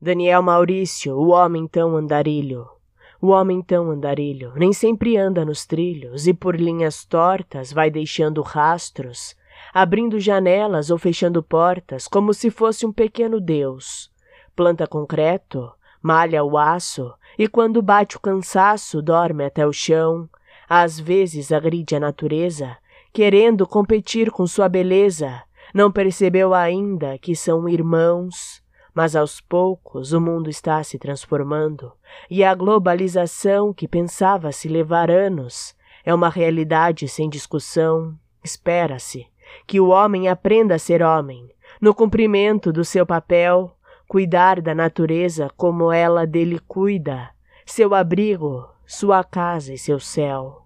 Daniel Maurício, o homem tão andarilho. O homem tão andarilho nem sempre anda nos trilhos e por linhas tortas vai deixando rastros, abrindo janelas ou fechando portas como se fosse um pequeno deus. Planta concreto, malha o aço e quando bate o cansaço dorme até o chão. Às vezes agride a natureza, querendo competir com sua beleza. Não percebeu ainda que são irmãos. Mas aos poucos o mundo está se transformando e a globalização que pensava se levar anos é uma realidade sem discussão. Espera-se que o homem aprenda a ser homem, no cumprimento do seu papel, cuidar da natureza como ela dele cuida, seu abrigo, sua casa e seu céu.